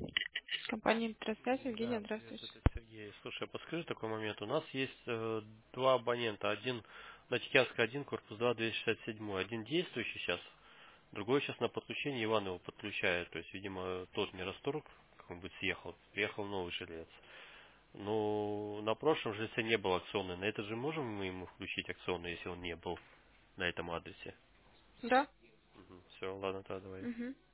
Компания Электросвязь, Евгения, Да, привет, здравствуйте. это Сергей. Слушай, а подскажи такой момент. У нас есть два абонента. Один на Тикянской 1, корпус 2, 267. Один действующий сейчас, другой сейчас на подключении, Иван его подключает. То есть, видимо, тот не расторг, как он будет съехал. Приехал новый жилец. Ну, на прошлом жильце не было акционный. На это же можем мы ему включить акционный, если он не был на этом адресе? Да? Все, ладно, тогда давай. Угу.